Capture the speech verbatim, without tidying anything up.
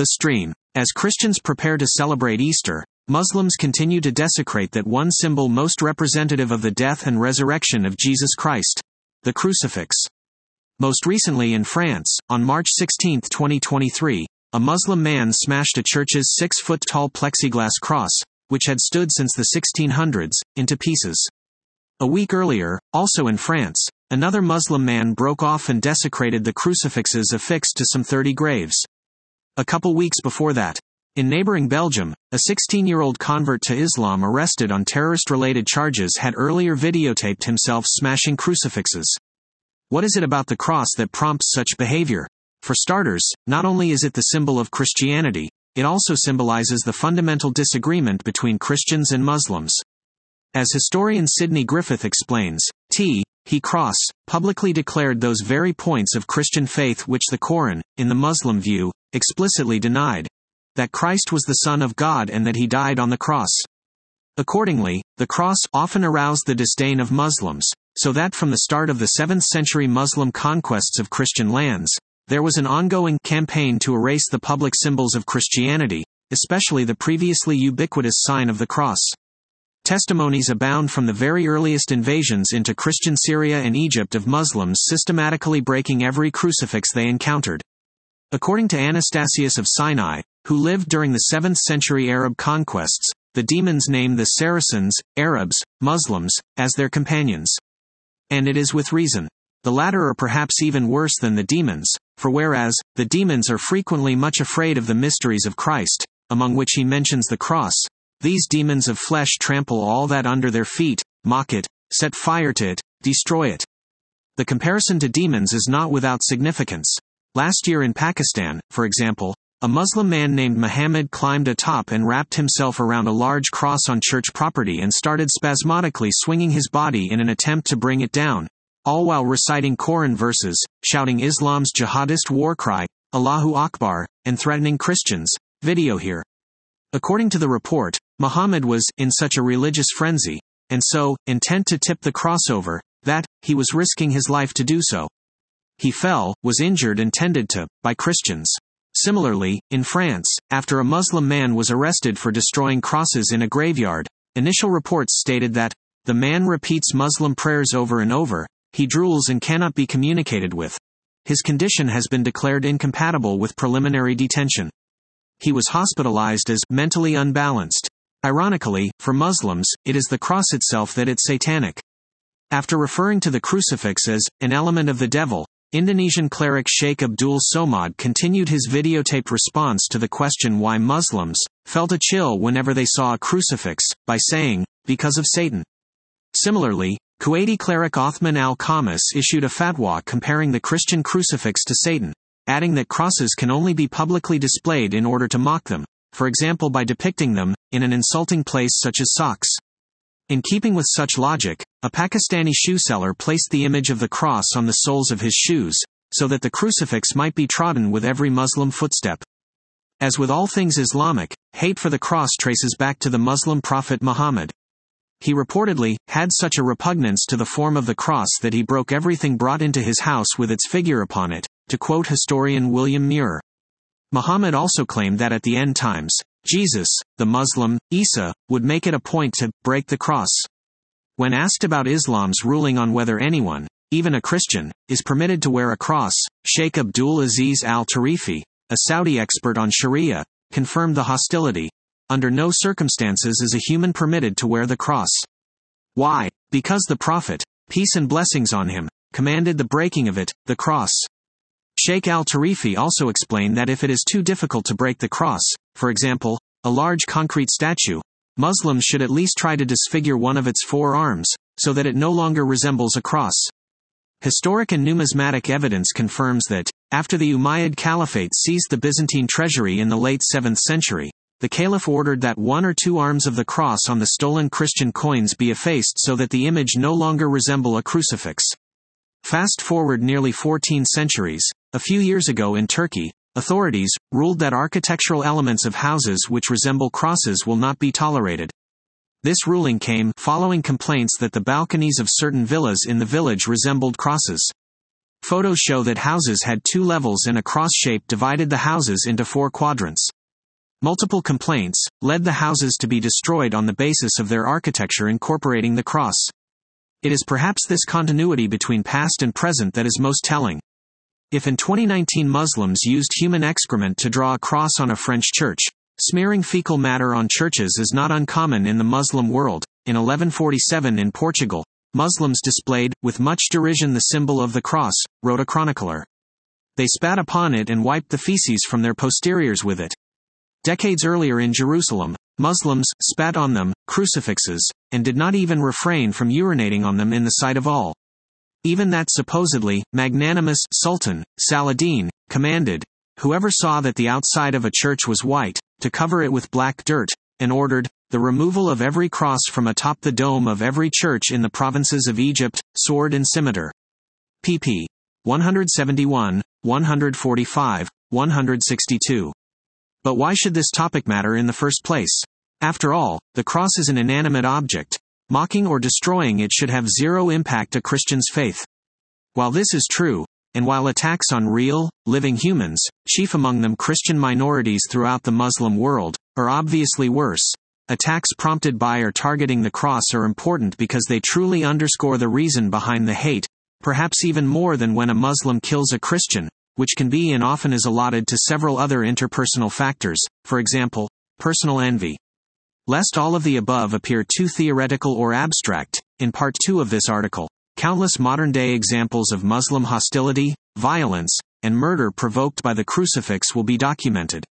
The stream. As Christians prepare to celebrate Easter, Muslims continue to desecrate that one symbol most representative of the death and resurrection of Jesus Christ: the crucifix. Most recently in France, on March sixteenth twenty twenty-three, a Muslim man smashed a church's six-foot-tall plexiglass cross, which had stood since the sixteen hundreds, into pieces. A week earlier, also in France, another Muslim man broke off and desecrated the crucifixes affixed to some thirty graves. A couple weeks before that, in neighboring Belgium, a sixteen-year-old convert to Islam arrested on terrorist-related charges had earlier videotaped himself smashing crucifixes. What is it about the cross that prompts such behavior? For starters, not only is it the symbol of Christianity, it also symbolizes the fundamental disagreement between Christians and Muslims. As historian Sidney Griffith explains, T. He cross publicly declared those very points of Christian faith which the Quran, in the Muslim view, explicitly denied: that Christ was the Son of God and that he died on the cross. Accordingly, the cross often aroused the disdain of Muslims, so that from the start of the seventh century Muslim conquests of Christian lands, there was an ongoing campaign to erase the public symbols of Christianity, especially the previously ubiquitous sign of the cross. Testimonies abound from the very earliest invasions into Christian Syria and Egypt of Muslims systematically breaking every crucifix they encountered. According to Anastasius of Sinai, who lived during the seventh century Arab conquests, the demons name the Saracens, Arabs, Muslims, as their companions. And it is with reason. The latter are perhaps even worse than the demons, for whereas the demons are frequently much afraid of the mysteries of Christ, among which he mentions the cross, these demons of flesh trample all that under their feet, mock it, set fire to it, destroy it. The comparison to demons is not without significance. Last year in Pakistan, for example, a Muslim man named Muhammad climbed atop and wrapped himself around a large cross on church property and started spasmodically swinging his body in an attempt to bring it down, all while reciting Quran verses, shouting Islam's jihadist war cry, Allahu Akbar, and threatening Christians. Video here. According to the report, Muhammad was in such a religious frenzy, and so intent to tip the cross over, that he was risking his life to do so. He fell, was injured and tended to by Christians. Similarly, in France, after a Muslim man was arrested for destroying crosses in a graveyard, initial reports stated that the man repeats Muslim prayers over and over, he drools and cannot be communicated with. His condition has been declared incompatible with preliminary detention. He was hospitalized as mentally unbalanced. Ironically, for Muslims, it is the cross itself that it's satanic. After referring to the crucifix as an element of the devil, Indonesian cleric Sheikh Abdul Somad continued his videotaped response to the question why Muslims felt a chill whenever they saw a crucifix, by saying, because of Satan. Similarly, Kuwaiti cleric Othman al-Khamis issued a fatwa comparing the Christian crucifix to Satan, adding that crosses can only be publicly displayed in order to mock them, for example by depicting them in an insulting place such as socks. In keeping with such logic, a Pakistani shoe seller placed the image of the cross on the soles of his shoes, so that the crucifix might be trodden with every Muslim footstep. As with all things Islamic, hate for the cross traces back to the Muslim prophet Muhammad. He reportedly had such a repugnance to the form of the cross that he broke everything brought into his house with its figure upon it, to quote historian William Muir. Muhammad also claimed that at the end times, Jesus, the Muslim, Isa, would make it a point to break the cross. When asked about Islam's ruling on whether anyone, even a Christian, is permitted to wear a cross, Sheikh Abdul Aziz al-Tarifi, a Saudi expert on Sharia, confirmed the hostility. Under no circumstances is a human permitted to wear the cross. Why? Because the Prophet, peace and blessings on him, commanded the breaking of it, the cross. Sheikh al-Tarifi also explained that if it is too difficult to break the cross, for example, a large concrete statue, Muslims should at least try to disfigure one of its four arms, so that it no longer resembles a cross. Historic and numismatic evidence confirms that, after the Umayyad Caliphate seized the Byzantine treasury in the late seventh century, the Caliph ordered that one or two arms of the cross on the stolen Christian coins be effaced so that the image no longer resemble a crucifix. Fast forward nearly fourteen centuries, a few years ago in Turkey, authorities ruled that architectural elements of houses which resemble crosses will not be tolerated. This ruling came following complaints that the balconies of certain villas in the village resembled crosses. Photos show that houses had two levels and a cross shape divided the houses into four quadrants. Multiple complaints led the houses to be destroyed on the basis of their architecture incorporating the cross. It is perhaps this continuity between past and present that is most telling. If in twenty nineteen Muslims used human excrement to draw a cross on a French church, smearing fecal matter on churches is not uncommon in the Muslim world. In eleven forty-seven in Portugal, Muslims displayed, with much derision, the symbol of the cross, wrote a chronicler. They spat upon it and wiped the feces from their posteriors with it. Decades earlier in Jerusalem, Muslims spat on them, crucifixes, and did not even refrain from urinating on them in the sight of all. Even that supposedly magnanimous Sultan, Saladin, commanded, whoever saw that the outside of a church was white, to cover it with black dirt, and ordered the removal of every cross from atop the dome of every church in the provinces of Egypt, sword and scimitar. pp. one seventy-one, one forty-five, one sixty-two. But why should this topic matter in the first place? After all, the cross is an inanimate object. Mocking or destroying it should have zero impact on a Christian's faith. While this is true, and while attacks on real, living humans, chief among them Christian minorities throughout the Muslim world, are obviously worse, attacks prompted by or targeting the cross are important because they truly underscore the reason behind the hate, perhaps even more than when a Muslim kills a Christian, which can be and often is allotted to several other interpersonal factors, for example, personal envy. Lest all of the above appear too theoretical or abstract, in part two of this article, countless modern-day examples of Muslim hostility, violence, and murder provoked by the crucifix will be documented.